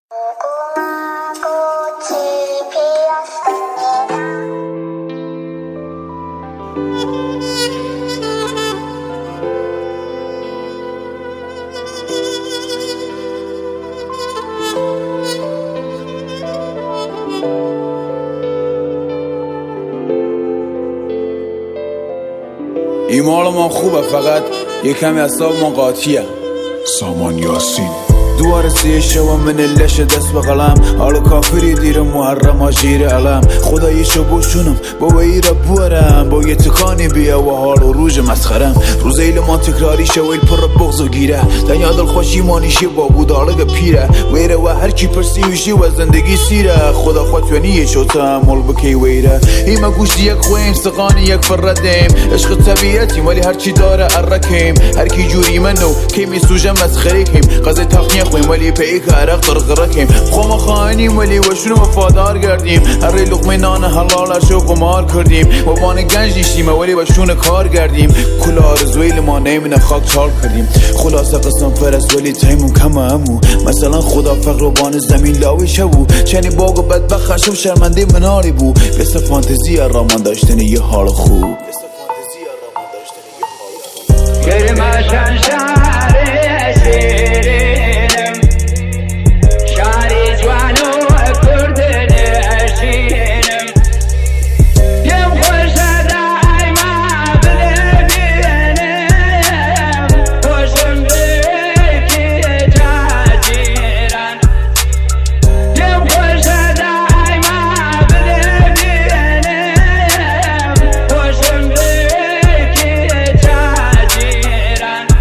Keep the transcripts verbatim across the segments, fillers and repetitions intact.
ایمال ما خوبه، فقط یه کمی اصاب ما قاطیه. سامان یاسین دوار سی شو من لش دست به قلم، حالا کافری دیر محرم آجیر علم. خدایی شو بوشونم با ایره بورم، با یه تکانی بیا و حال و روز مسخرم. روز ایل ما تکراری شو ایل پر بغض و گیره، دنیا دل خوشی مانیشی با بودالگ پیره. ویره و هر کی پرسیوشی و زندگی سیره، خدا خودتونیه شو تحمل بکی ویره. ایما گوشتی یک خویم سقانی یک فردیم، عشق طبیعتی ولی هر چی داره ارکیم. هر کی جوری منو کی میسوجم مسخره کیم، قضیه تخنیه خویم ولی پیک عرق طرق رکیم. خوما خواهنیم ولی وشونو وفادار گردیم، هر لقمه نان حلالش رو قمار کردیم. و بان گنج دیشتیم ولی وشون کار گردیم، کل آرزویل ما نیمونه خاک چال کردیم. خلاصه قسم فرست ولی تیمون کم همو، مثلا خدا فقر و بان زمین لاوی شبو. چنی باگ و بدبخ خشم شرمنده مناری بو، بس فانتزی رامان داشتن یه حال خوب. گرم شهر شیرینم، شهری جوانو کردن شیرینم. یم خوش دایما ببینم، خوشم بکی جاجیران. یم خوش دایما ببینم، خوشم بکی جاجیران.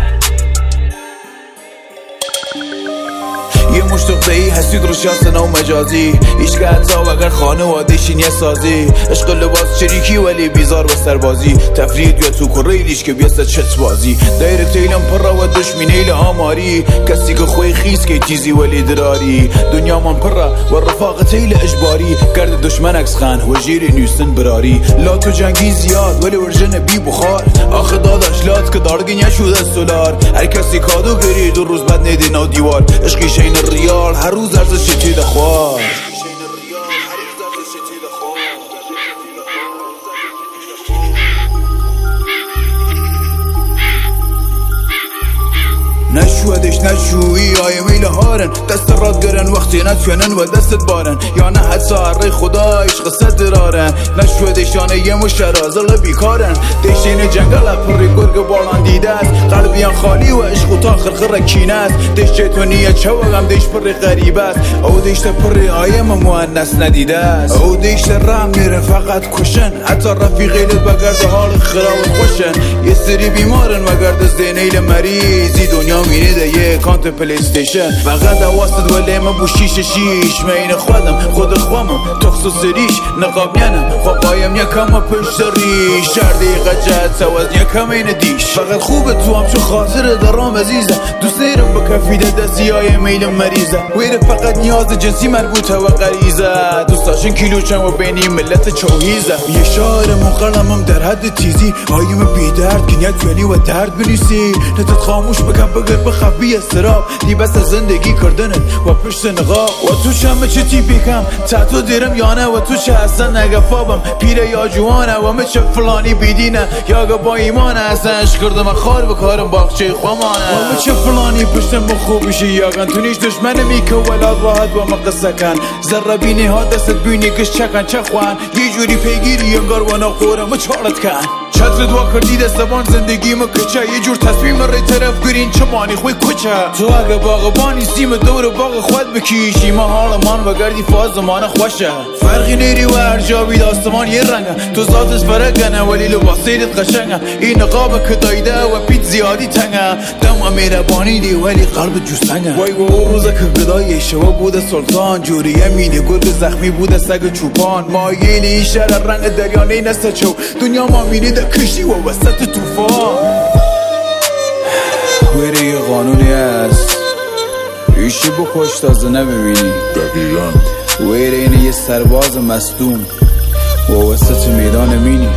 یه مشتق دهی هستید رو شاستن و مجازی، ایش که حتی اگر خانواده‌شین یه سازی. عشق لباس چریکی ولی بیزار و سربازی، تفرید یا تو کریلیش که بیست چت بازی. دایرکت ایلم پر و دشمین ایل آماری، کسی که خوی خیز که تیزی ولی دراری. دنیا من پر و رفاقت ایل اجباری، گرد دشمن اکس خان و جیر نیستن براری. لات و جنگی زیاد ولی ورژن بی بخار، آخه داداش لات که دارگین شده سولار. هر کسی کادو گری دو روز بعد نیدین و دیوار، عشقی شین ریال هر روز ارزش چی دخواه. نشودش نشویی آی میل هارن، دست راد گرن وقتی نتونن و دستت بارن. یا نه حد ساره خدا عشق صد درارن، نشودش آنه یه مشرازل بیکارن. دیشین جنگل پری گرگ بالان دیده است، قلبیان خالی و عشق تا خرخر کینه است. دیش چتونیه چوغم دیش پری غریب است، او دیش پری آیم مؤنث ندیده است. او دیش رم میرن فقط کشن، حتی رفیقیلت بگرد حال خراب خوشن. یه سری بیمارن مگرد زینیل مریضی، دنیا مینیده یه کانت پلیستیشن. فقط واسد ولی من بو شیش شیش، مین خودم خود خوامم تخص و سریش. نقابینم فقایم یکم پشت ریش، شردی قجت سواز یکم این دیش. فقط خوبه تو هم چو خاطر درام عزیزه، دوست دیرم با کفیده دستی های میل مریضه. ویره فقط نیاز جنسی مربوطه و غریزه، دوستاشن کیلوچن و بینی ملت چوهیزه. یه شاعر مقلمم در حد تیزی، آیم بی درد که نیت و درد بنویسی. نتت خاموش بگم بگر بخبی استراب، دی بس زندگی کردنت و پشت نقاب. و تو شمه چه تیپی کم تاتو دیرم یانه، و تو چه اصلا نگفابم پیره یا جوانه. و مچه فلانی بیدینه یا با ایمانه، اصلا عشق کردم خار بکارم باقچه خوامانه. و مچه فلانی پشتم بخوبشی یاگن، تو نیش دشمن میکه ولاد راحت و مقصه کن. ذره بینی ها دستت بینی کش چکن چه خوان، یه جوری پیگیری انگار و نخورم چارت کن. چتر دوا کردی دستبان زندگی ما کچه، یه جور تصمیم ری طرف گرین چمانی خوی کچه. تو اگه باغبانی سیم دور باغ خود بکیشی، ما حال من و گردی فاز زمان خوشه. فرقی نیری و هر جا بید آسمان یه رنگه، تو ذاتش فرقنه ولی لباسیدت قشنگه. این نقاب که دایده و پیت زیادی تنگه، دم میربانی دی ولی قلب جوستنگه. وای و اون روزه که گدای شوا بوده سلطان، جوری امینه گرگ زخمی بوده سگ چوپان. مایلی شهر رنگ دریانه نسته چو، دنیا ما مینیده کشتی و وسط توفان. ویره یه قانونی هست، ایشی بکش تازه نببینی. دقیقا ویره اینه یه سرباز مصدوم و وسط میدان مینی.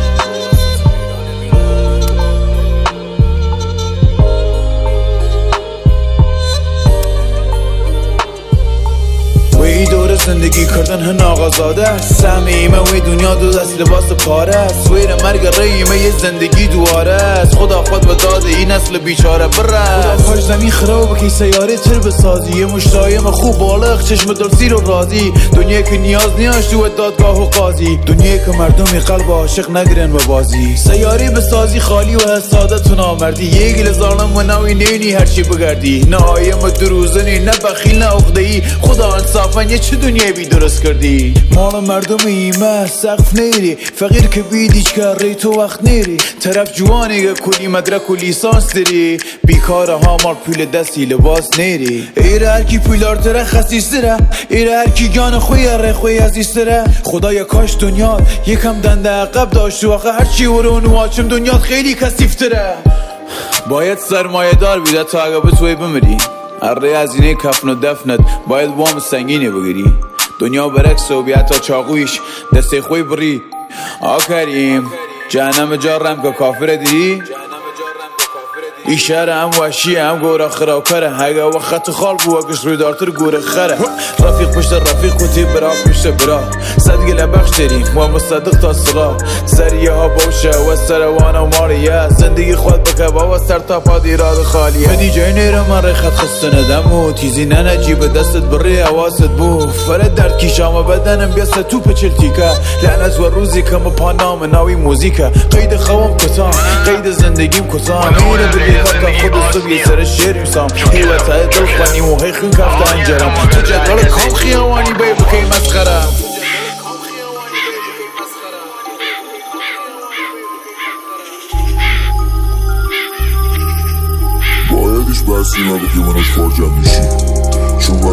زندگی کردن هن آغازاده سهم ایمه وی دنیا دو دست لباس پاره سویر مرگ ریمه یه زندگی دواره خدا خود به داده این نسل بیچاره بره خدا کاش زمین خراب که سیاره تر بسازی یه مشتایم خوب بالغ چشم دلسیر و راضی دنیا که نیاز نیاش تو دادگاه و قاضی دنیا که مردمی قلب عاشق نگرن و بازی سیاره بسازی خالی و حسادت و نامردی یه گل ظالم و نوی نینی هرچی بگردی نه آیم و دروزنی نه بخیل نه عقده‌ای خدا انصافا یه چه دنیا بی درست کردی مال مردم ایمه سقف نیری فقیر که بیدیچ کاری تو وقت نیری طرف جوانی که کلی مدرک و لیسانس داری بیکار ها مال پول دستی لباس نیری ایره هر کی پولار تره خسیستره ایره هر کی گان خوی ره خوی عزیزتره خدایا کاش دنیا یکم دنده عقب داشت و آخه هرچی ورون واچم دنیا خیلی کثیفتره باید سرمایه دار بیده تا اگه بتوی بمیری اره هزینه کفن و دفنت باید وام سنگینی بگیری دنیا برکس و بیا تا چاقویش دسته خوی بری آکریم جهنم جارم که کافر دیدی ای شهر هم وحشی هم گوره خراکره اگه وقت خال بو اگش روی دارتر گوره خره رفیق پشت رفیق و تیب برا پشت برا صدگل بخش داریم و مصدق تا صلا سریه ها باشه و سروانه و ماریه زندگی خود بکبا و سر تا پا دیراد خالیه بدی جای نیره من ریخت خسته ندم و تیزی ننجیب دستت بری حواست بو فرد درد کیشام و بدنم بیست تو پچل تیکه لعنت و روزی که مپانام ناوی موزیکه قید خوام کتام قید زندگیم کتام میره بلی حتی خود صبح یه سر شعر میسام حیوته دل خونیم و حیخون کفته انجرم تو جدول کام خیاوانی بای بکی مسخرم بایدش بحثی نبود که مناش فاجم میشی چون